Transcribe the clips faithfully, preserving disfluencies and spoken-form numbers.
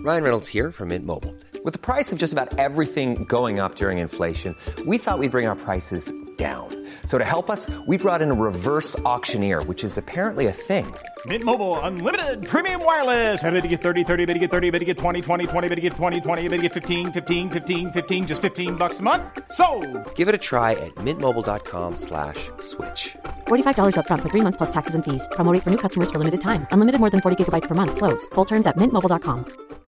Ryan Reynolds here from Mint Mobile. With the price of just about everything going up during inflation, we thought we'd bring our prices down. So to help us, we brought in a reverse auctioneer, which is apparently a thing. Mint Mobile Unlimited Premium Wireless. How to get thirty, thirty, how to get thirty, how to get twenty, twenty, twenty, how to get twenty, twenty, how to get fifteen, fifteen, fifteen, fifteen, just fifteen bucks a month? Sold! Give it a try at mintmobile.com slash switch. forty-five dollars up front for three months plus taxes and fees. Promo rate for new customers for limited time. Unlimited more than forty gigabytes per month. Slows full terms at mint mobile dot com.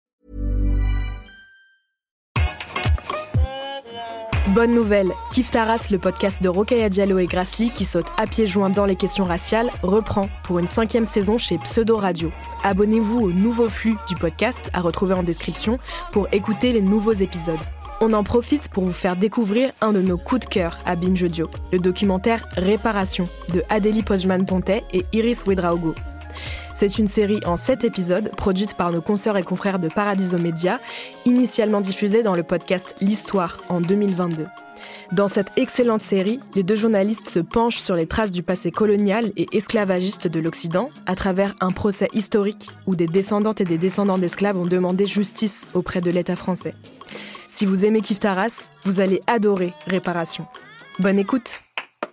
Bonne nouvelle, Kif Taras, le podcast de Rokhaya Diallo et Grassley qui saute à pieds joints dans les questions raciales, reprend pour une cinquième saison chez Pseudo Radio. Abonnez-vous au nouveau flux du podcast à retrouver en description pour écouter les nouveaux épisodes. On en profite pour vous faire découvrir un de nos coups de cœur à Binge Audio, le documentaire Réparation de Adélie Pojman-Pontet et Iris Ouedraogo. C'est une série en sept épisodes, produite par nos consoeurs et confrères de Paradiso Media, initialement diffusée dans le podcast L'Histoire en deux mille vingt-deux. Dans cette excellente série, les deux journalistes se penchent sur les traces du passé colonial et esclavagiste de l'Occident à travers un procès historique où des descendantes et des descendants d'esclaves ont demandé justice auprès de l'État français. Si vous aimez Kif Taras, vous allez adorer Réparation. Bonne écoute!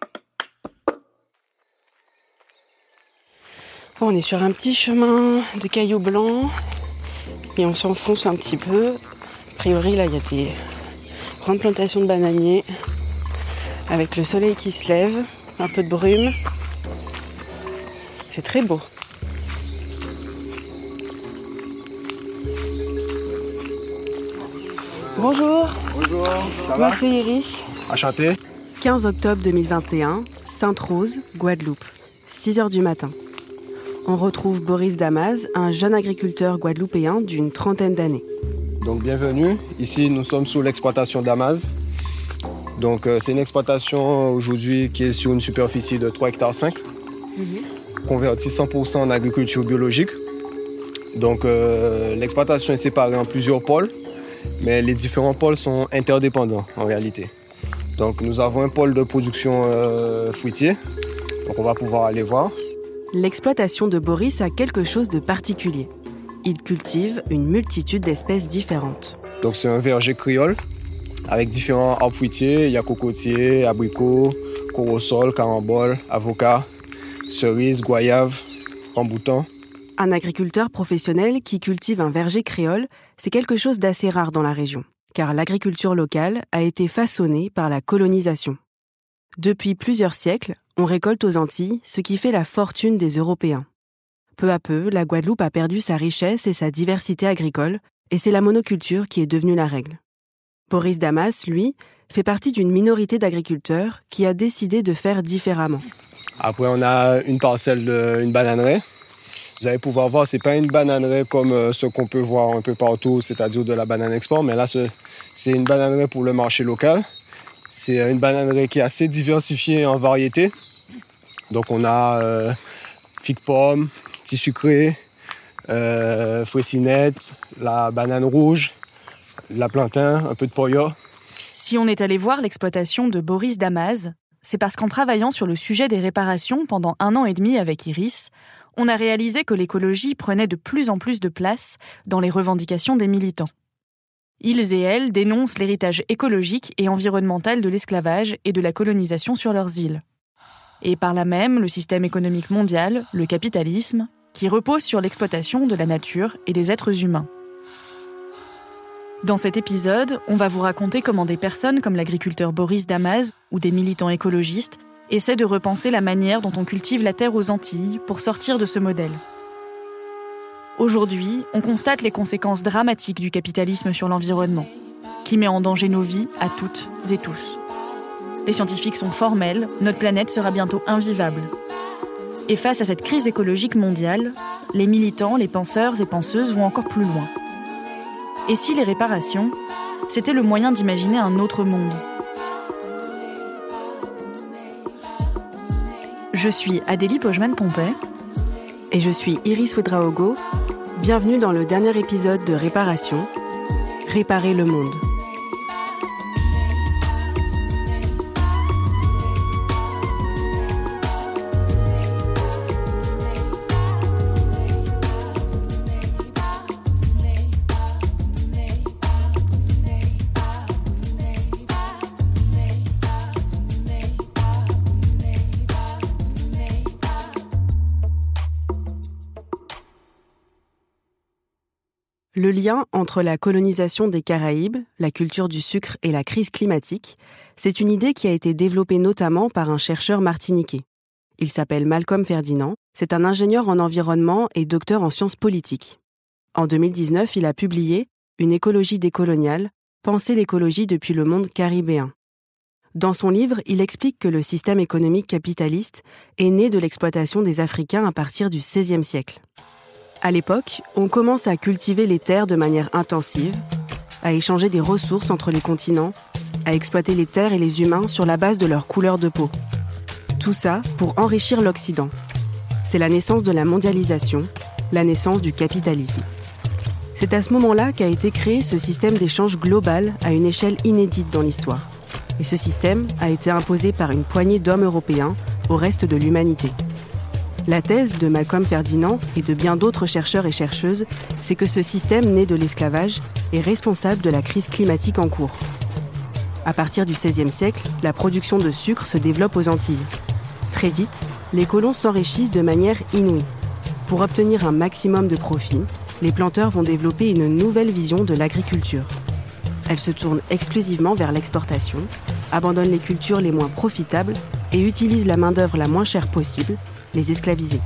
On est sur un petit chemin de cailloux blancs et on s'enfonce un petit peu. A priori, là, il y a des grandes plantations de bananiers avec le soleil qui se lève, un peu de brume. C'est très beau. Bonjour. Bonjour, ça va? Moi, c'est Iris. Enchanté. quinze octobre deux mille vingt et un, Sainte-Rose, Guadeloupe, six heures du matin. On retrouve Boris Damas, un jeune agriculteur guadeloupéen d'une trentaine d'années. Donc bienvenue, ici nous sommes sous l'exploitation Damas. Donc euh, c'est une exploitation aujourd'hui qui est sur une superficie de trois hectares cinq, mm-hmm. convertie cent pour cent en agriculture biologique. Donc euh, l'exploitation est séparée en plusieurs pôles, mais les différents pôles sont interdépendants en réalité. Donc nous avons un pôle de production euh, fruitier, donc on va pouvoir aller voir. L'exploitation de Boris a quelque chose de particulier. Il cultive une multitude d'espèces différentes. Donc c'est un verger créole avec différents arbres fruitiers. Il y a cocotiers, abricots, corosol, carambole, avocat, cerises, goyave, ramboutan. Un agriculteur professionnel qui cultive un verger créole, c'est quelque chose d'assez rare dans la région, car l'agriculture locale a été façonnée par la colonisation. Depuis plusieurs siècles, on récolte aux Antilles, ce qui fait la fortune des Européens. Peu à peu, la Guadeloupe a perdu sa richesse et sa diversité agricole, et c'est la monoculture qui est devenue la règle. Boris Damas, lui, fait partie d'une minorité d'agriculteurs qui a décidé de faire différemment. Après, on a une parcelle d'une bananeraie. Vous allez pouvoir voir, c'est pas une bananeraie comme ce qu'on peut voir un peu partout, c'est-à-dire de la banane export, mais là, c'est une bananeraie pour le marché local. C'est une bananeraie qui est assez diversifiée en variétés. Donc on a euh, figue pomme, petit sucré, euh, fouessinette, la banane rouge, la plantain, un peu de poya. Si on est allé voir l'exploitation de Boris Damas, c'est parce qu'en travaillant sur le sujet des réparations pendant un an et demi avec Iris, on a réalisé que l'écologie prenait de plus en plus de place dans les revendications des militants. Ils et elles dénoncent l'héritage écologique et environnemental de l'esclavage et de la colonisation sur leurs îles. Et par là même, le système économique mondial, le capitalisme, qui repose sur l'exploitation de la nature et des êtres humains. Dans cet épisode, on va vous raconter comment des personnes comme l'agriculteur Boris Damas ou des militants écologistes essaient de repenser la manière dont on cultive la terre aux Antilles pour sortir de ce modèle. Aujourd'hui, on constate les conséquences dramatiques du capitalisme sur l'environnement, qui met en danger nos vies à toutes et tous. Les scientifiques sont formels, notre planète sera bientôt invivable. Et face à cette crise écologique mondiale, les militants, les penseurs et penseuses vont encore plus loin. Et si les réparations, c'était le moyen d'imaginer un autre monde ? Je suis Adélie Pojman-Pontet. Et je suis Iris Ouedraogo. Bienvenue dans le dernier épisode de Réparation, Réparer le monde. Le lien entre la colonisation des Caraïbes, la culture du sucre et la crise climatique, c'est une idée qui a été développée notamment par un chercheur martiniquais. Il s'appelle Malcolm Ferdinand, c'est un ingénieur en environnement et docteur en sciences politiques. En deux mille dix-neuf, il a publié « Une écologie décoloniale, penser l'écologie depuis le monde caribéen ». Dans son livre, il explique que le système économique capitaliste est né de l'exploitation des Africains à partir du seizième siècle. À l'époque, on commence à cultiver les terres de manière intensive, à échanger des ressources entre les continents, à exploiter les terres et les humains sur la base de leur couleur de peau. Tout ça pour enrichir l'Occident. C'est la naissance de la mondialisation, la naissance du capitalisme. C'est à ce moment-là qu'a été créé ce système d'échange global à une échelle inédite dans l'histoire. Et ce système a été imposé par une poignée d'hommes européens au reste de l'humanité. La thèse de Malcolm Ferdinand et de bien d'autres chercheurs et chercheuses, c'est que ce système né de l'esclavage est responsable de la crise climatique en cours. À partir du seizième siècle, la production de sucre se développe aux Antilles. Très vite, les colons s'enrichissent de manière inouïe. Pour obtenir un maximum de profit, les planteurs vont développer une nouvelle vision de l'agriculture. Elle se tourne exclusivement vers l'exportation, abandonne les cultures les moins profitables et utilise la main-d'œuvre la moins chère possible, les esclaviser.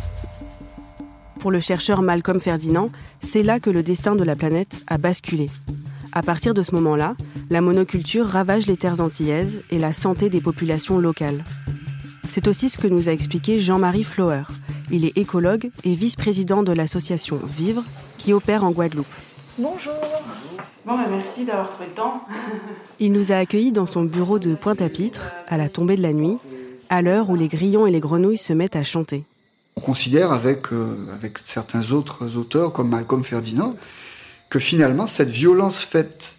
Pour le chercheur Malcolm Ferdinand, c'est là que le destin de la planète a basculé. À partir de ce moment-là, la monoculture ravage les terres antillaises et la santé des populations locales. C'est aussi ce que nous a expliqué Jean-Marie Floer. Il est écologue et vice-président de l'association Vivre, qui opère en Guadeloupe. Bonjour. Bon, bah merci d'avoir trouvé le temps. Il nous a accueillis dans son bureau de Pointe-à-Pitre, à la tombée de la nuit, à l'heure où les grillons et les grenouilles se mettent à chanter. On considère avec, euh, avec certains autres auteurs, comme Malcolm Ferdinand, que finalement, cette violence faite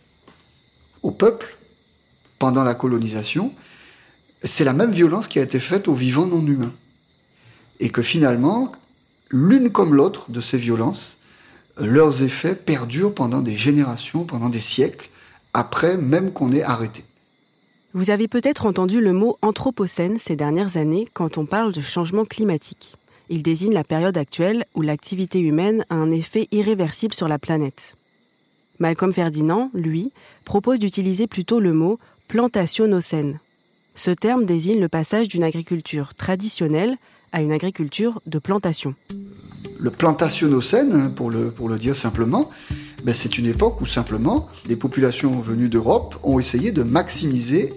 au peuple pendant la colonisation, c'est la même violence qui a été faite aux vivants non humains. Et que finalement, l'une comme l'autre de ces violences, leurs effets perdurent pendant des générations, pendant des siècles, après même qu'on ait arrêté. Vous avez peut-être entendu le mot anthropocène ces dernières années quand on parle de changement climatique. Il désigne la période actuelle où l'activité humaine a un effet irréversible sur la planète. Malcolm Ferdinand, lui, propose d'utiliser plutôt le mot plantationocène. Ce terme désigne le passage d'une agriculture traditionnelle à une agriculture de plantation. Le plantationocène, pour le, pour le dire simplement, ben c'est une époque où simplement les populations venues d'Europe ont essayé de maximiser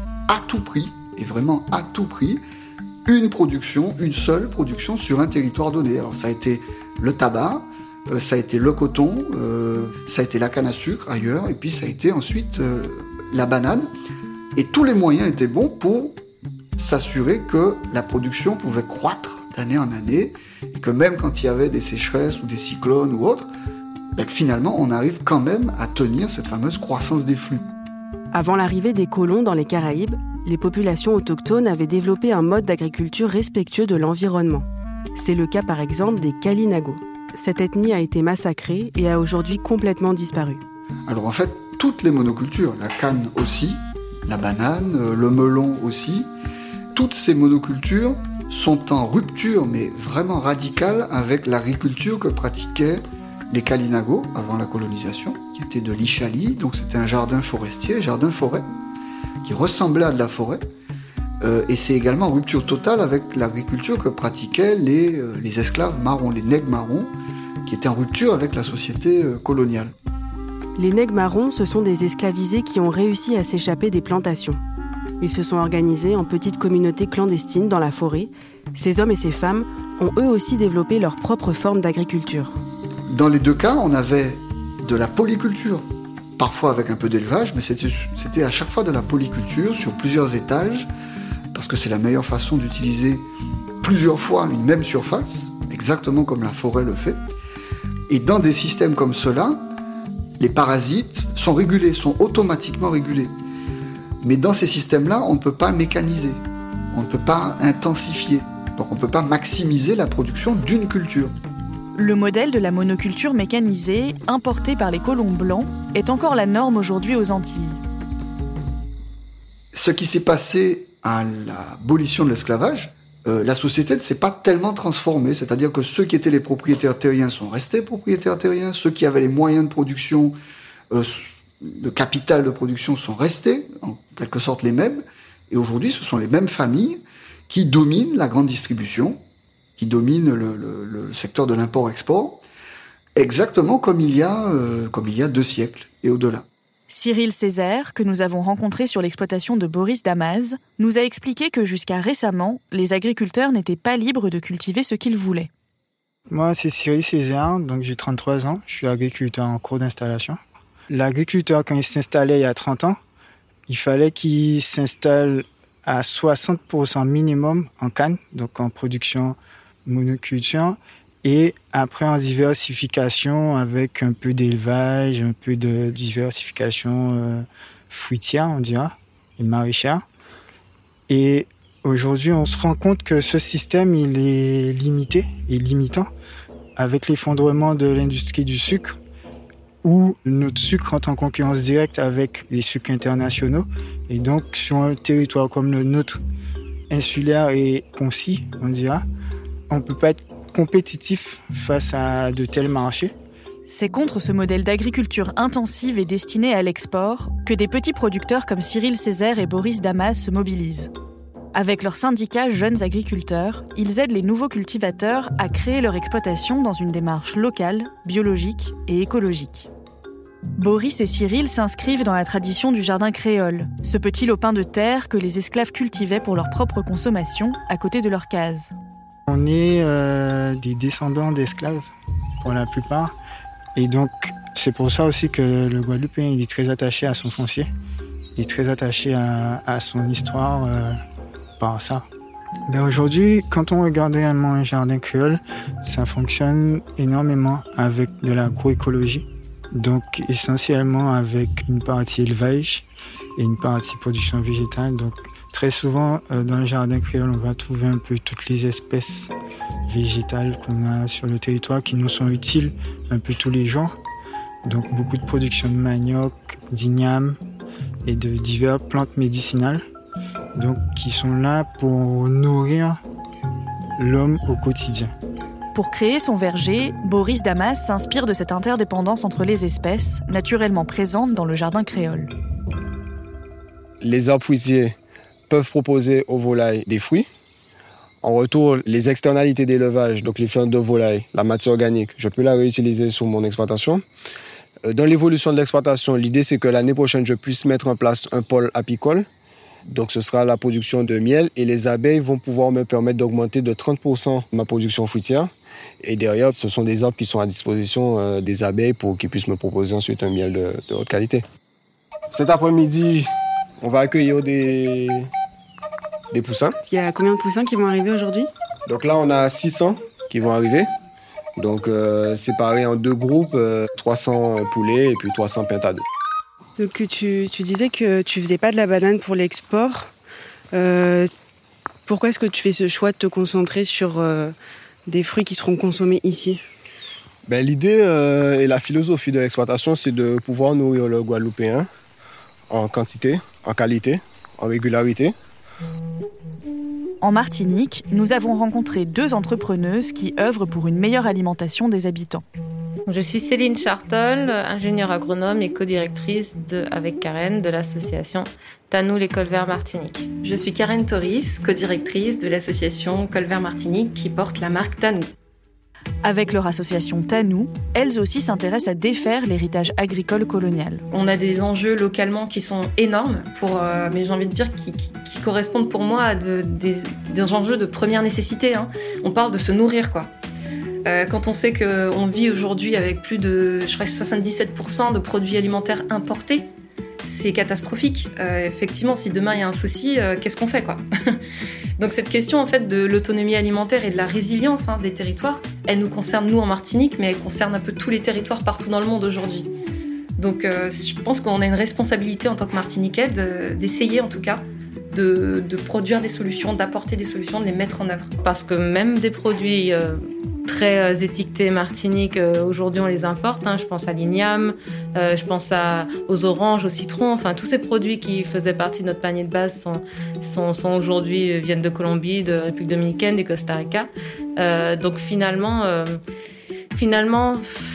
à tout prix, et vraiment à tout prix, une production, une seule production sur un territoire donné. Alors ça a été le tabac, euh, ça a été le coton, euh, ça a été la canne à sucre ailleurs, et puis ça a été ensuite euh, la banane. Et tous les moyens étaient bons pour s'assurer que la production pouvait croître d'année en année, et que même quand il y avait des sécheresses ou des cyclones ou autres, ben que finalement on arrive quand même à tenir cette fameuse croissance des flux. Avant l'arrivée des colons dans les Caraïbes, les populations autochtones avaient développé un mode d'agriculture respectueux de l'environnement. C'est le cas par exemple des Kalinago. Cette ethnie a été massacrée et a aujourd'hui complètement disparu. Alors en fait, toutes les monocultures, la canne aussi, la banane, le melon aussi, toutes ces monocultures sont en rupture, mais vraiment radicale, avec l'agriculture que pratiquaient les Kalinago avant la colonisation, qui était de l'Ichali, donc c'était un jardin forestier, jardin forêt, qui ressemblait à de la forêt. Euh, et c'est également en rupture totale avec l'agriculture que pratiquaient les, euh, les esclaves marrons, les nègres marrons, qui étaient en rupture avec la société euh, coloniale. Les nègres marrons, ce sont des esclavisés qui ont réussi à s'échapper des plantations. Ils se sont organisés en petites communautés clandestines dans la forêt. Ces hommes et ces femmes ont eux aussi développé leur propre forme d'agriculture. Dans les deux cas, on avait de la polyculture, parfois avec un peu d'élevage, mais c'était, c'était à chaque fois de la polyculture sur plusieurs étages, parce que c'est la meilleure façon d'utiliser plusieurs fois une même surface, exactement comme la forêt le fait. Et dans des systèmes comme cela, les parasites sont régulés, sont automatiquement régulés. Mais dans ces systèmes-là, on ne peut pas mécaniser, on ne peut pas intensifier, donc on ne peut pas maximiser la production d'une culture. Le modèle de la monoculture mécanisée, importée par les colons blancs, est encore la norme aujourd'hui aux Antilles. Ce qui s'est passé à l'abolition de l'esclavage, euh, la société ne s'est pas tellement transformée. C'est-à-dire que ceux qui étaient les propriétaires terriens sont restés propriétaires terriens, ceux qui avaient les moyens de production, euh, de capital de production sont restés, en quelque sorte les mêmes. Et aujourd'hui, ce sont les mêmes familles qui dominent la grande distribution, qui dominent le, le, le secteur de l'import-export, exactement comme il y a, euh, comme il y a deux siècles et au-delà. Cyril Césaire, que nous avons rencontré sur l'exploitation de Boris Damas, nous a expliqué que jusqu'à récemment, les agriculteurs n'étaient pas libres de cultiver ce qu'ils voulaient. Moi, c'est Cyril Césaire, donc j'ai trente-trois ans, je suis agriculteur en cours d'installation. L'agriculteur, quand il s'installait il y a trente ans, il fallait qu'il s'installe à soixante pour cent minimum en canne, donc en production monoculture, et après en diversification avec un peu d'élevage, un peu de diversification euh, fruitière, on dira, et maraîchère. Et aujourd'hui, on se rend compte que ce système, il est limité et limitant avec l'effondrement de l'industrie du sucre, où notre sucre entre en concurrence directe avec les sucres internationaux. Et donc, sur un territoire comme le nôtre, insulaire et concis, on dira, on ne peut pas être compétitif face à de tels marchés. C'est contre ce modèle d'agriculture intensive et destinée à l'export que des petits producteurs comme Cyril Césaire et Boris Damas se mobilisent. Avec leur syndicat Jeunes Agriculteurs, ils aident les nouveaux cultivateurs à créer leur exploitation dans une démarche locale, biologique et écologique. Boris et Cyril s'inscrivent dans la tradition du jardin créole, ce petit lopin de terre que les esclaves cultivaient pour leur propre consommation à côté de leurs cases. On est euh, des descendants d'esclaves, pour la plupart. Et donc, c'est pour ça aussi que le Guadeloupéen, il est très attaché à son foncier. Il est très attaché à, à son histoire euh, par ça. Ben aujourd'hui, quand on regarde réellement un jardin créole, ça fonctionne énormément avec de l'agroécologie. Donc, essentiellement avec une partie élevage et une partie production végétale. Donc, très souvent, euh, dans le jardin créole, on va trouver un peu toutes les espèces végétales qu'on a sur le territoire qui nous sont utiles un peu tous les jours. Donc beaucoup de production de manioc, d'igname et de diverses plantes médicinales, donc qui sont là pour nourrir l'homme au quotidien. Pour créer son verger, Boris Damas s'inspire de cette interdépendance entre les espèces, naturellement présente dans le jardin créole. Les arbres fruitiers peuvent proposer aux volailles des fruits. En retour, les externalités d'élevage, donc les fientes de volaille, la matière organique, je peux la réutiliser sur mon exploitation. Dans l'évolution de l'exploitation, l'idée c'est que l'année prochaine, je puisse mettre en place un pôle apicole. Donc ce sera la production de miel et les abeilles vont pouvoir me permettre d'augmenter de trente pour cent ma production fruitière. Et derrière, ce sont des arbres qui sont à disposition euh, des abeilles pour qu'ils puissent me proposer ensuite un miel de, de haute qualité. Cet après-midi, on va accueillir des, des poussins. Il y a combien de poussins qui vont arriver aujourd'hui ? Donc là, on a six cents qui vont arriver. Donc euh, séparés en deux groupes, euh, trois cents poulets et puis trois cents pintes à deux. Donc tu, tu disais que tu faisais pas de la banane pour l'export. Euh, pourquoi est-ce que tu fais ce choix de te concentrer sur euh, des fruits qui seront consommés ici ? Ben, l'idée euh, et la philosophie de l'exploitation, c'est de pouvoir nourrir le Guadeloupéen en quantité, en qualité, en régularité. En Martinique, nous avons rencontré deux entrepreneuses qui œuvrent pour une meilleure alimentation des habitants. Je suis Céline Chartol, ingénieure agronome et codirectrice de, avec Karen de l'association Tanou les Cols Verts Martinique. Je suis Karen Toris, codirectrice de l'association Cols Verts Martinique qui porte la marque Tanou. Avec leur association Tanou, elles aussi s'intéressent à défaire l'héritage agricole colonial. On a des enjeux localement qui sont énormes, pour, euh, mais j'ai envie de dire qui, qui, qui correspondent pour moi à de, des, des enjeux de première nécessité. Hein. On parle de se nourrir, quoi. Euh, quand on sait qu'on vit aujourd'hui avec plus de, je crois, soixante-dix-sept pour cent de produits alimentaires importés, c'est catastrophique. Euh, effectivement, si demain il y a un souci, euh, qu'est-ce qu'on fait, quoi ? Donc cette question en fait de l'autonomie alimentaire et de la résilience hein, des territoires, elle nous concerne nous en Martinique, mais elle concerne un peu tous les territoires partout dans le monde aujourd'hui. Donc euh, je pense qu'on a une responsabilité en tant que Martiniquais de, d'essayer en tout cas de, de produire des solutions, d'apporter des solutions, de les mettre en œuvre. Parce que même des produits euh, très très euh, étiquetés Martinique, euh, aujourd'hui on les importe. Hein. Je pense à l'igname, euh, je pense à, aux oranges, au citron. Enfin, tous ces produits qui faisaient partie de notre panier de base sont, sont, sont aujourd'hui, viennent de Colombie, de République dominicaine, du Costa Rica. Euh, donc finalement, euh, finalement,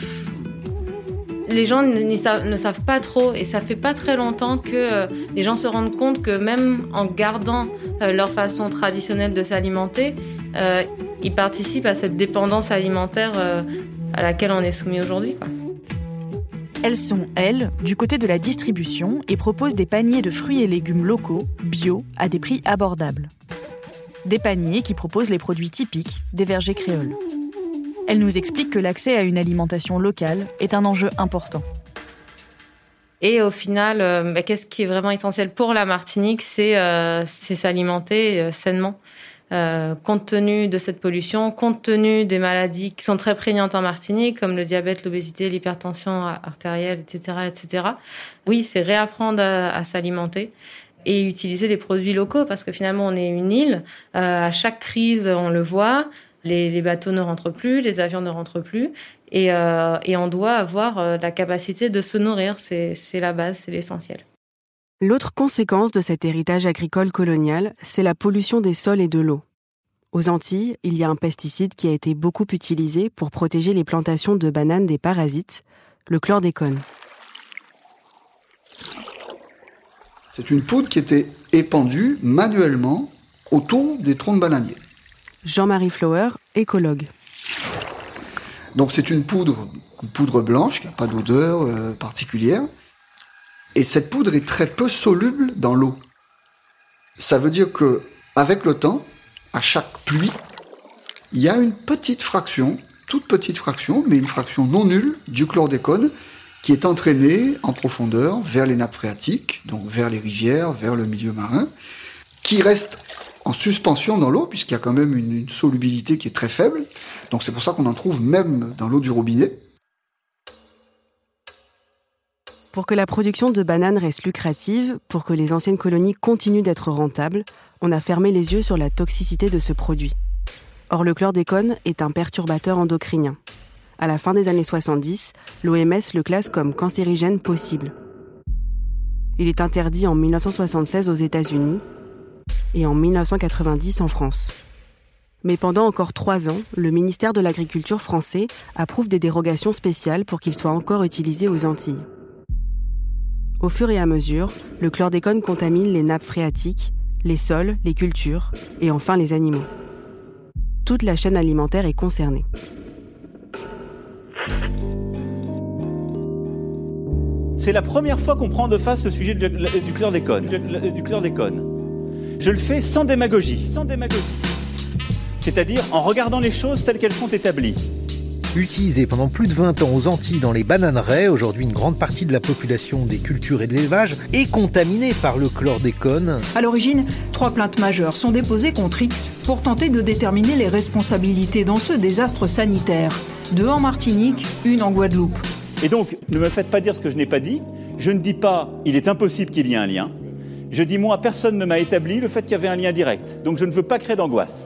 les gens ne savent, ne savent pas trop, et ça fait pas très longtemps que euh, les gens se rendent compte que même en gardant euh, leur façon traditionnelle de s'alimenter, euh, ils participent à cette dépendance alimentaire euh, à laquelle on est soumis aujourd'hui, quoi. Elles sont, elles, du côté de la distribution et proposent des paniers de fruits et légumes locaux, bio, à des prix abordables. Des paniers qui proposent les produits typiques des vergers créoles. Elle nous explique que l'accès à une alimentation locale est un enjeu important. Et au final, euh, bah, qu'est-ce qui est vraiment essentiel pour la Martinique, c'est, euh, c'est s'alimenter euh, sainement. Euh, compte tenu de cette pollution, compte tenu des maladies qui sont très prégnantes en Martinique, comme le diabète, l'obésité, l'hypertension artérielle, et cetera, et cetera. Oui, c'est réapprendre à, à s'alimenter et utiliser des produits locaux, parce que finalement, on est une île. Euh, à chaque crise, on le voit, les, les bateaux ne rentrent plus, les avions ne rentrent plus, et, euh, et on doit avoir euh, la capacité de se nourrir. C'est, c'est la base, c'est l'essentiel. L'autre conséquence de cet héritage agricole colonial, c'est la pollution des sols et de l'eau. Aux Antilles, il y a un pesticide qui a été beaucoup utilisé pour protéger les plantations de bananes des parasites, le chlordécone. C'est une poudre qui était épandue manuellement autour des troncs de bananiers. Jean-Marie Flower, écologue. Donc c'est une poudre, une poudre blanche qui n'a pas d'odeur euh, particulière. Et cette poudre est très peu soluble dans l'eau. Ça veut dire que, avec le temps, à chaque pluie, il y a une petite fraction, toute petite fraction, mais une fraction non nulle du chlordécone qui est entraînée en profondeur vers les nappes phréatiques, donc vers les rivières, vers le milieu marin, qui reste en suspension dans l'eau, puisqu'il y a quand même une, une solubilité qui est très faible. Donc c'est pour ça qu'on en trouve même dans l'eau du robinet. Pour que la production de bananes reste lucrative, pour que les anciennes colonies continuent d'être rentables, on a fermé les yeux sur la toxicité de ce produit. Or, le chlordécone est un perturbateur endocrinien. À la fin des années soixante-dix, l'O M S le classe comme cancérigène possible. Il est interdit en dix-neuf cent soixante-seize aux États-Unis et en dix-neuf cent quatre-vingt-dix en France. Mais pendant encore trois ans, le ministère de l'Agriculture français approuve des dérogations spéciales pour qu'il soit encore utilisé aux Antilles. Au fur et à mesure, le chlordécone contamine les nappes phréatiques, les sols, les cultures et enfin les animaux. Toute la chaîne alimentaire est concernée. C'est la première fois qu'on prend de face le sujet du chlordécone. Du chlordécone. Je le fais sans démagogie, sans démagogie. C'est-à-dire en regardant les choses telles qu'elles sont établies. Utilisé pendant plus de vingt ans aux Antilles dans les bananeraies, aujourd'hui une grande partie de la population des cultures et de l'élevage est contaminée par le chlordécone. À l'origine, trois plaintes majeures sont déposées contre X pour tenter de déterminer les responsabilités dans ce désastre sanitaire. Deux en Martinique, une en Guadeloupe. Et donc, ne me faites pas dire ce que je n'ai pas dit. Je ne dis pas « il est impossible qu'il y ait un lien ». Je dis « moi, personne ne m'a établi le fait qu'il y avait un lien direct ». Donc je ne veux pas créer d'angoisse.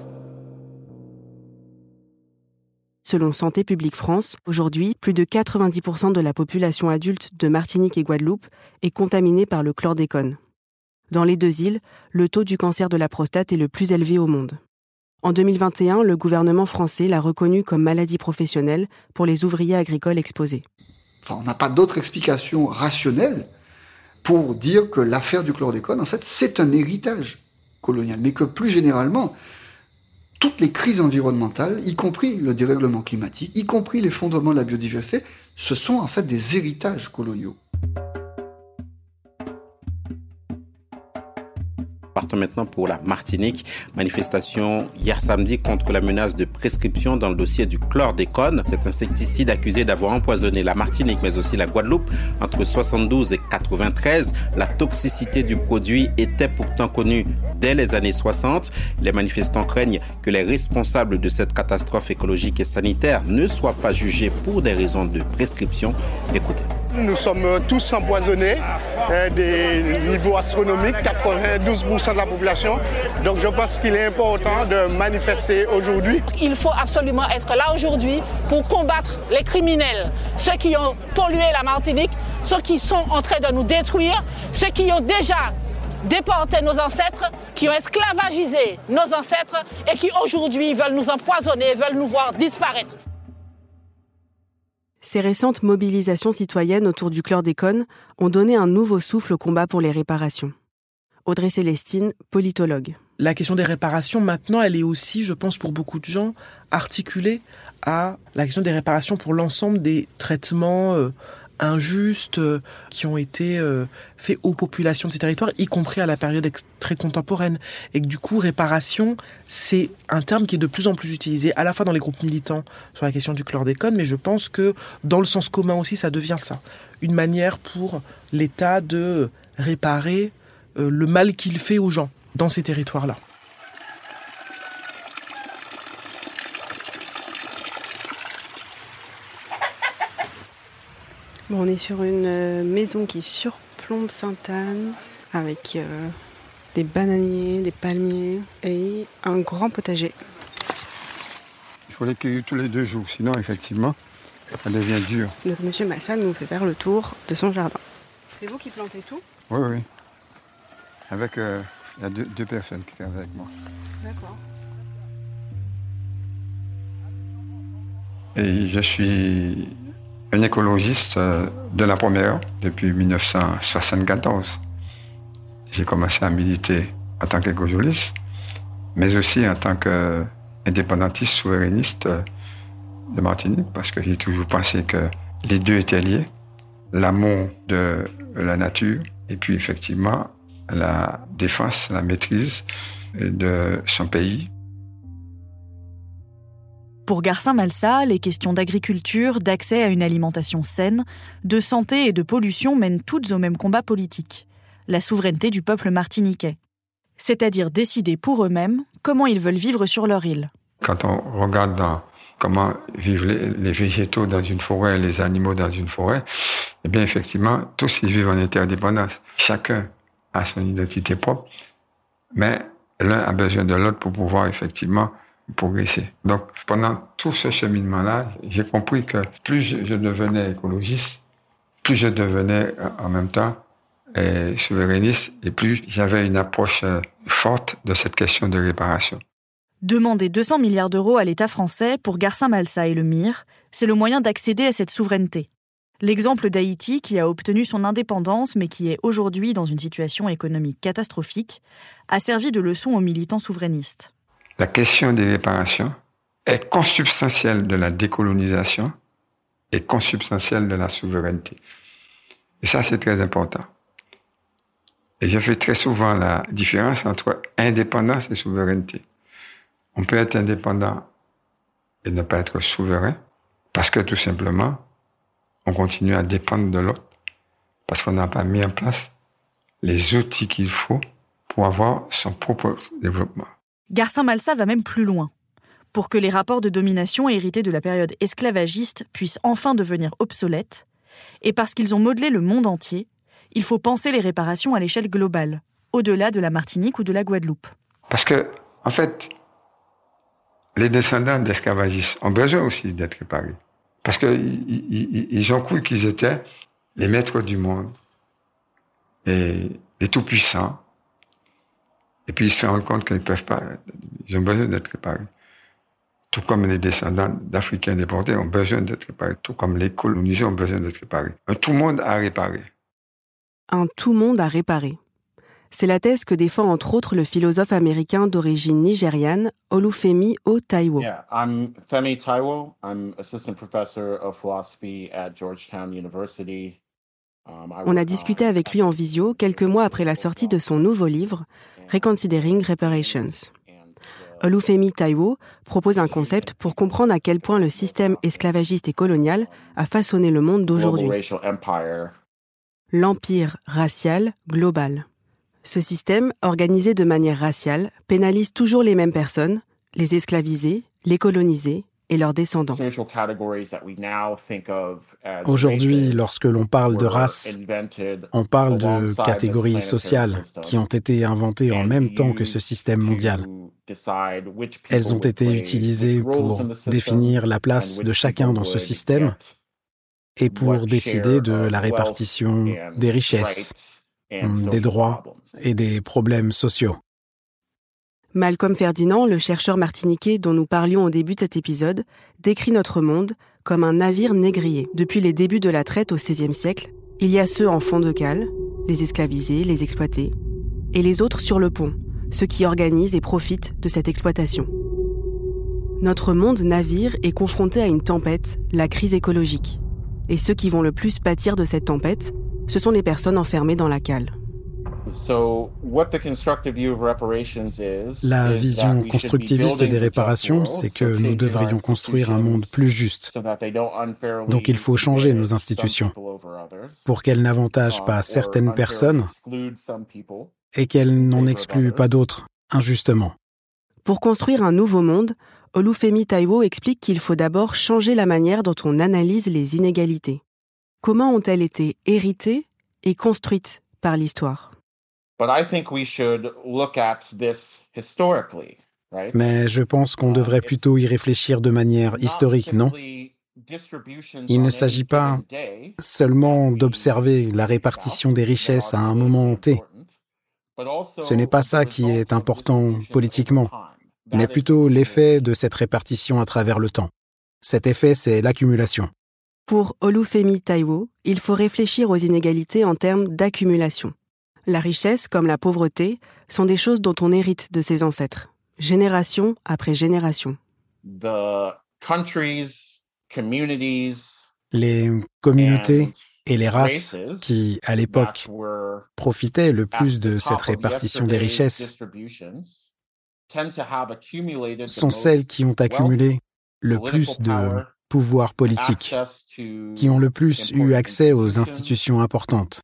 Selon Santé publique France, aujourd'hui, plus de quatre-vingt-dix pour cent de la population adulte de Martinique et Guadeloupe est contaminée par le chlordécone. Dans les deux îles, le taux du cancer de la prostate est le plus élevé au monde. En deux mille vingt et un, le gouvernement français l'a reconnu comme maladie professionnelle pour les ouvriers agricoles exposés. Enfin, on n'a pas d'autre explication rationnelle pour dire que l'affaire du chlordécone, en fait, c'est un héritage colonial, mais que plus généralement, toutes les crises environnementales, y compris le dérèglement climatique, y compris l'effondrement de la biodiversité, ce sont en fait des héritages coloniaux. Partons maintenant pour la Martinique. Manifestation hier samedi contre la menace de prescription dans le dossier du chlordécone. Cet insecticide accusé d'avoir empoisonné la Martinique, mais aussi la Guadeloupe entre soixante-douze et quatre-vingt-treize. La toxicité du produit était pourtant connue dès les années soixante. Les manifestants craignent que les responsables de cette catastrophe écologique et sanitaire ne soient pas jugés pour des raisons de prescription. Écoutez. nous sommes tous empoisonnés, euh, des niveaux astronomiques, quatre-vingt-douze pour cent de la population. Donc je pense qu'il est important de manifester aujourd'hui. Il faut absolument être là aujourd'hui pour combattre les criminels, ceux qui ont pollué la Martinique, ceux qui sont en train de nous détruire, ceux qui ont déjà déporté nos ancêtres, qui ont esclavagisé nos ancêtres et qui aujourd'hui veulent nous empoisonner, veulent nous voir disparaître. Ces récentes mobilisations citoyennes autour du chlordécone ont donné un nouveau souffle au combat pour les réparations. Audrey Célestine, politologue. La question des réparations, maintenant, elle est aussi, je pense, pour beaucoup de gens, articulée à la question des réparations pour l'ensemble des traitements euh, injustes euh, qui ont été euh, faits aux populations de ces territoires, y compris à la période ex- très contemporaine. Et que du coup, réparation, c'est un terme qui est de plus en plus utilisé, à la fois dans les groupes militants sur la question du chlordécone, mais je pense que dans le sens commun aussi, ça devient ça. Une manière pour l'État de réparer euh, le mal qu'il fait aux gens dans ces territoires-là. Bon, on est sur une maison qui surplombe Sainte-Anne, avec euh, des bananiers, des palmiers et un grand potager. Il faut les cueillir tous les deux jours, sinon effectivement, ça devient dur. Donc Monsieur Malsa nous fait faire le tour de son jardin. C'est vous qui plantez tout ? Oui, oui. Avec, euh, il y a deux, deux personnes qui travaillent avec moi. D'accord. Et je suis un écologiste de la première heure, depuis dix-neuf cent soixante-quatorze. J'ai commencé à militer en tant qu'écologiste, mais aussi en tant qu'indépendantiste souverainiste de Martinique, parce que j'ai toujours pensé que les deux étaient liés. L'amour de la nature et puis effectivement la défense, la maîtrise de son pays. Pour Garcin Malsa, les questions d'agriculture, d'accès à une alimentation saine, de santé et de pollution mènent toutes au même combat politique, la souveraineté du peuple martiniquais. C'est-à-dire décider pour eux-mêmes comment ils veulent vivre sur leur île. Quand on regarde dans comment vivent les, les végétaux dans une forêt, les animaux dans une forêt, eh bien effectivement, tous ils vivent en interdépendance. Chacun a son identité propre, mais l'un a besoin de l'autre pour pouvoir effectivement progresser. Donc, pendant tout ce cheminement-là, j'ai compris que plus je, je devenais écologiste, plus je devenais en même temps euh, souverainiste et plus j'avais une approche euh, forte de cette question de réparation. Demander deux cents milliards d'euros à l'État français pour Garcin Malsa et le M I R, c'est le moyen d'accéder à cette souveraineté. L'exemple d'Haïti, qui a obtenu son indépendance mais qui est aujourd'hui dans une situation économique catastrophique, a servi de leçon aux militants souverainistes. La question des réparations est consubstantielle de la décolonisation et consubstantielle de la souveraineté. Et ça, c'est très important. Et je fais très souvent la différence entre indépendance et souveraineté. On peut être indépendant et ne pas être souverain parce que tout simplement, on continue à dépendre de l'autre parce qu'on n'a pas mis en place les outils qu'il faut pour avoir son propre développement. Garcin Malsa va même plus loin. Pour que les rapports de domination hérités de la période esclavagiste puissent enfin devenir obsolètes, et parce qu'ils ont modelé le monde entier, il faut penser les réparations à l'échelle globale, au-delà de la Martinique ou de la Guadeloupe. Parce que, en fait, les descendants d'esclavagistes ont besoin aussi d'être réparés. Parce qu'ils ils, ils ont cru qu'ils étaient les maîtres du monde et les tout-puissants. Et puis ils se rendent compte qu'ils ne peuvent pas, ils ont besoin d'être réparés. Tout comme les descendants d'Africains déportés ont besoin d'être réparés, tout comme les colonisés ont besoin d'être réparés. Un tout monde à réparer. Un tout monde à réparer. C'est la thèse que défend entre autres le philosophe américain d'origine nigériane, Olufemi O. Taiwo. Yeah, I'm Femi Taiwo. I'm assistant professor of philosophy at Georgetown University. On a discuté avec lui en visio quelques mois après la sortie de son nouveau livre, Reconsidering Reparations. Olufemi Taiwo propose un concept pour comprendre à quel point le système esclavagiste et colonial a façonné le monde d'aujourd'hui. L'empire racial global. Ce système, organisé de manière raciale, pénalise toujours les mêmes personnes, les esclavisés, les colonisés et leurs descendants. Aujourd'hui, lorsque l'on parle de race, on parle de catégories sociales qui ont été inventées en même temps que ce système mondial. Elles ont été utilisées pour définir la place de chacun dans ce système et pour décider de la répartition des richesses, des droits et des problèmes sociaux. Malcolm Ferdinand, le chercheur martiniquais dont nous parlions au début de cet épisode, décrit notre monde comme un navire négrier. Depuis les débuts de la traite au seizième siècle, il y a ceux en fond de cale, les esclavisés, les exploités, et les autres sur le pont, ceux qui organisent et profitent de cette exploitation. Notre monde navire est confronté à une tempête, la crise écologique. Et ceux qui vont le plus pâtir de cette tempête, ce sont les personnes enfermées dans la cale. La vision constructiviste des réparations, c'est que nous devrions construire un monde plus juste. Donc il faut changer nos institutions pour qu'elles n'avantagent pas certaines personnes et qu'elles n'en excluent pas d'autres injustement. Pour construire un nouveau monde, Olufemi Taiwo explique qu'il faut d'abord changer la manière dont on analyse les inégalités. Comment ont-elles été héritées et construites par l'histoire ? Mais je pense qu'on devrait plutôt y réfléchir de manière historique, non ? Il ne s'agit pas seulement d'observer la répartition des richesses à un moment T. Ce n'est pas ça qui est important politiquement, mais plutôt l'effet de cette répartition à travers le temps. Cet effet, c'est l'accumulation. Pour Olufemi Taiwo, il faut réfléchir aux inégalités en termes d'accumulation. La richesse, comme la pauvreté, sont des choses dont on hérite de ses ancêtres, génération après génération. Les communautés et les races qui, à l'époque, profitaient le plus de cette répartition des richesses sont celles qui ont accumulé le plus de pouvoir politique, qui ont le plus eu accès aux institutions importantes,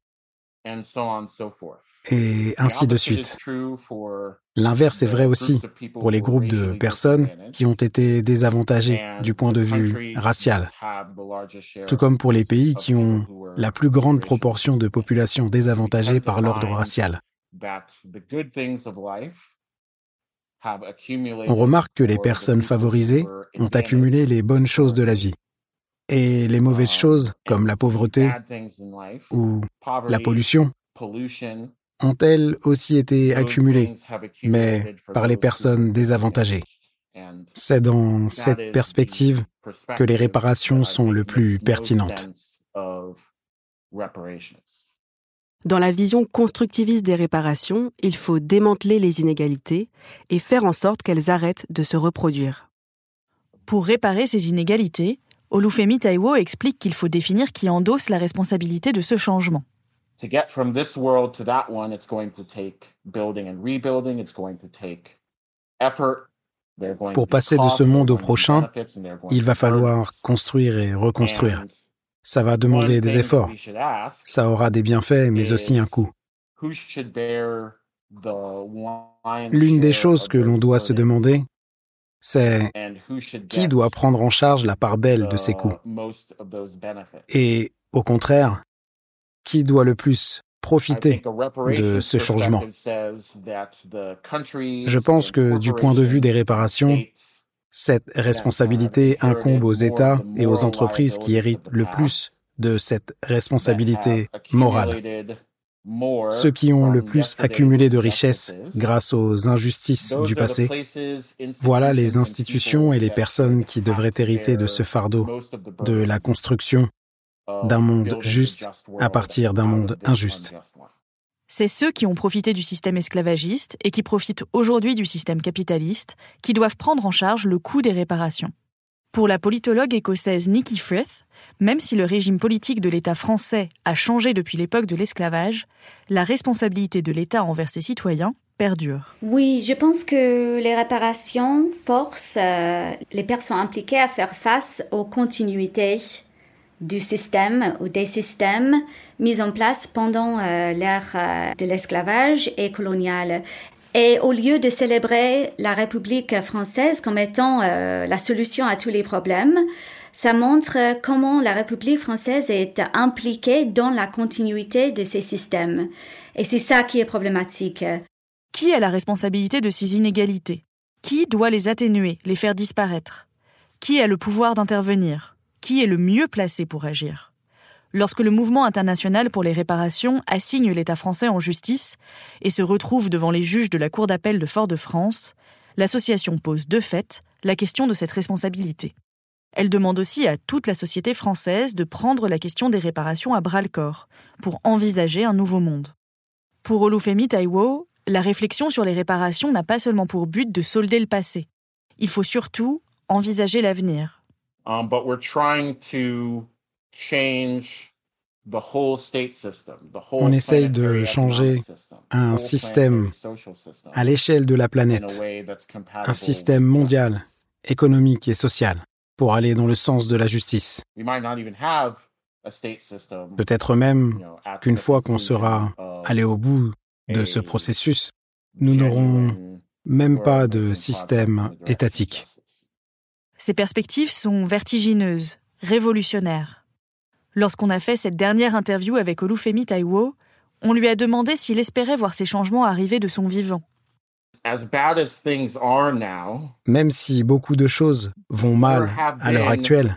et ainsi de suite. L'inverse est vrai aussi pour les groupes de personnes qui ont été désavantagés du point de vue racial, tout comme pour les pays qui ont la plus grande proportion de population désavantagée par l'ordre racial. On remarque que les personnes favorisées ont accumulé les bonnes choses de la vie. Et les mauvaises choses, comme la pauvreté ou la pollution, ont elles aussi été accumulées, mais par les personnes désavantagées. C'est dans cette perspective que les réparations sont le plus pertinentes. Dans la vision constructiviste des réparations, il faut démanteler les inégalités et faire en sorte qu'elles arrêtent de se reproduire. Pour réparer ces inégalités, Olufemi Taiwo explique qu'il faut définir qui endosse la responsabilité de ce changement. Pour passer de ce monde au prochain, il va falloir construire et reconstruire. Ça va demander des efforts. Ça aura des bienfaits, mais aussi un coût. L'une des choses que l'on doit se demander, c'est qui doit prendre en charge la part belle de ces coûts. Et au contraire, qui doit le plus profiter de ce changement. Je pense que du point de vue des réparations, cette responsabilité incombe aux États et aux entreprises qui héritent le plus de cette responsabilité morale. Ceux qui ont le plus accumulé de richesses grâce aux injustices du passé, voilà les institutions et les personnes qui devraient hériter de ce fardeau, de la construction d'un monde juste à partir d'un monde injuste. C'est ceux qui ont profité du système esclavagiste et qui profitent aujourd'hui du système capitaliste qui doivent prendre en charge le coût des réparations. Pour la politologue écossaise Nikki Frith, même si le régime politique de l'État français a changé depuis l'époque de l'esclavage, la responsabilité de l'État envers ses citoyens perdure. Oui, je pense que les réparations forcent euh, les personnes impliquées à faire face aux continuités du système ou des systèmes mis en place pendant euh, l'ère euh, de l'esclavage et colonial. Et au lieu de célébrer la République française comme étant euh, la solution à tous les problèmes, ça montre comment la République française est impliquée dans la continuité de ces systèmes. Et c'est ça qui est problématique. Qui a la responsabilité de ces inégalités ? Qui doit les atténuer, les faire disparaître ? Qui a le pouvoir d'intervenir ? Qui est le mieux placé pour agir ? Lorsque le mouvement international pour les réparations assigne l'État français en justice et se retrouve devant les juges de la Cour d'appel de Fort-de-France, l'association pose de fait la question de cette responsabilité. Elle demande aussi à toute la société française de prendre la question des réparations à bras-le-corps pour envisager un nouveau monde. Pour Olufemi Taiwo, la réflexion sur les réparations n'a pas seulement pour but de solder le passé. Il faut surtout envisager l'avenir. Um, but we're trying to change the whole state system, the whole On essaye de changer un système à l'échelle de la planète, un système mondial, économique et social, pour aller dans le sens de la justice. Peut-être même qu'une fois qu'on sera allé au bout de ce processus, nous n'aurons même pas de système étatique. Ces perspectives sont vertigineuses, révolutionnaires. Lorsqu'on a fait cette dernière interview avec Olufemi Taiwo, on lui a demandé s'il espérait voir ces changements arriver de son vivant. Même si beaucoup de choses vont mal à l'heure actuelle,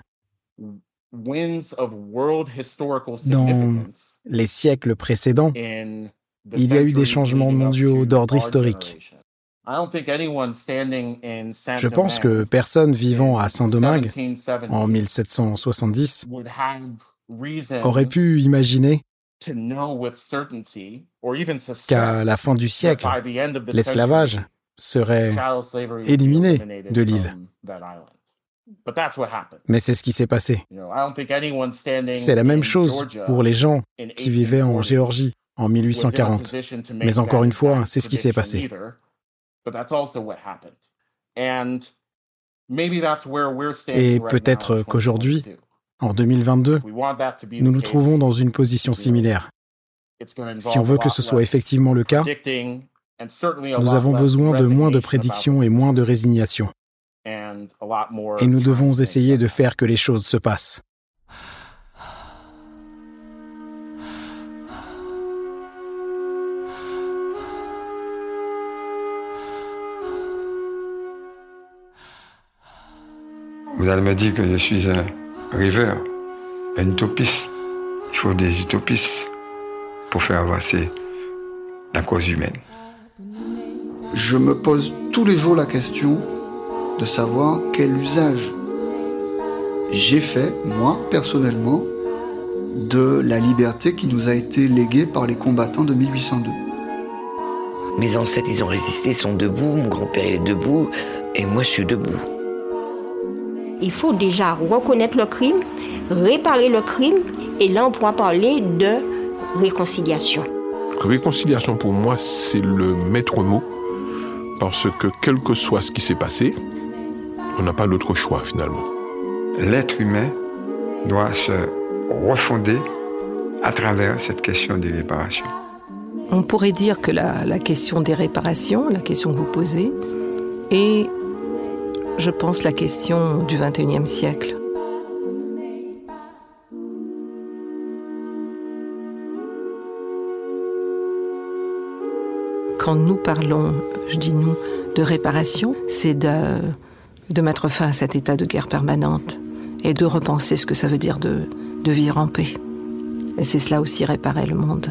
dans les siècles précédents, il y a eu des changements mondiaux d'ordre historique. Je pense que personne vivant à Saint-Domingue en mille sept cent soixante-dix aurait pu imaginer qu'à la fin du siècle, l'esclavage serait éliminé de l'île. Mais c'est ce qui s'est passé. C'est la même chose pour les gens qui vivaient en Géorgie en mille huit cent quarante. Mais encore une fois, c'est ce qui s'est passé. Et peut-être qu'aujourd'hui, en deux mille vingt-deux, nous nous trouvons dans une position similaire. Si on veut que ce soit effectivement le cas, nous avons besoin de moins de prédictions et moins de résignation. Et nous devons essayer de faire que les choses se passent. Vous allez me dire que je suis un rêveur, un utopiste. Il faut des utopistes pour faire avancer la cause humaine. Je me pose tous les jours la question de savoir quel usage j'ai fait, moi, personnellement, de la liberté qui nous a été léguée par les combattants de mille huit cent deux. Mes ancêtres, ils ont résisté, ils sont debout, mon grand-père, il est debout, et moi, je suis debout. Il faut déjà reconnaître le crime, réparer le crime, et là, on pourra parler de réconciliation. Réconciliation, pour moi, c'est le maître mot, parce que quel que soit ce qui s'est passé, on n'a pas d'autre choix, finalement. L'être humain doit se refonder à travers cette question des réparations. On pourrait dire que la, la question des réparations, la question que vous posez, est, je pense, la question du vingt et unième siècle. Quand nous parlons, je dis nous, de réparation, c'est de, de mettre fin à cet état de guerre permanente et de repenser ce que ça veut dire de, de vivre en paix. Et c'est cela aussi, réparer le monde.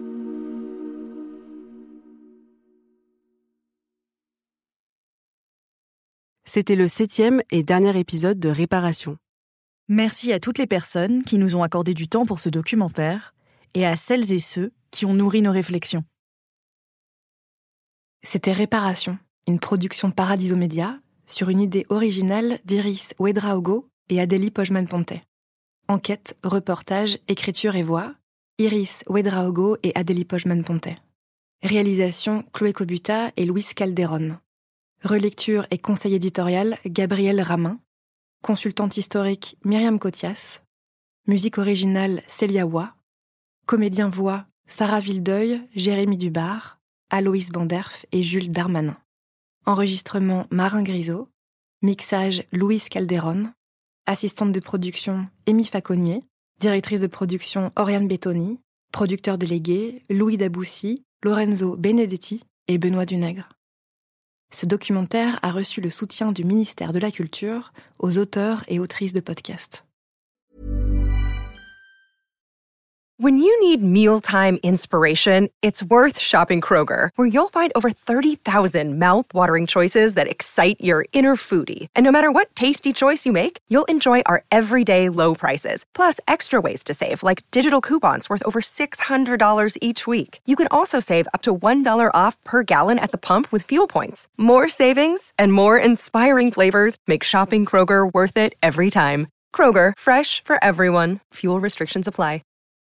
C'était le septième et dernier épisode de Réparation. Merci à toutes les personnes qui nous ont accordé du temps pour ce documentaire et à celles et ceux qui ont nourri nos réflexions. C'était Réparation, une production Paradiso Média sur une idée originale d'Iris Ouedraogo et Adélie Pojman-Ponte. Enquête, reportage, écriture et voix, Iris Ouedraogo et Adélie Pojman-Ponte. Réalisation Chloé Cobuta et Louis Calderon. Relecture et conseil éditorial Gabriel Ramin. Consultante historique Myriam Cotias. Musique originale Célia Wa. Comédien voix Sarah Vildeuil, Jérémy Dubar. Aloïs Banderf et Jules Darmanin. Enregistrement Marin Grisot. Mixage Louis Calderon. Assistante de production Amy Faconnier. Directrice de production Oriane Bettoni. Producteur délégué Louis Daboussi, Lorenzo Benedetti et Benoît Dunègre. Ce documentaire a reçu le soutien du ministère de la Culture aux auteurs et autrices de podcasts. When you need mealtime inspiration, it's worth shopping Kroger, where you'll find over thirty thousand mouth-watering choices that excite your inner foodie. And no matter what tasty choice you make, you'll enjoy our everyday low prices, plus extra ways to save, like digital coupons worth over six hundred dollars each week. You can also save up to one dollar off per gallon at the pump with fuel points. More savings and more inspiring flavors make shopping Kroger worth it every time. Kroger, fresh for everyone. Fuel restrictions apply.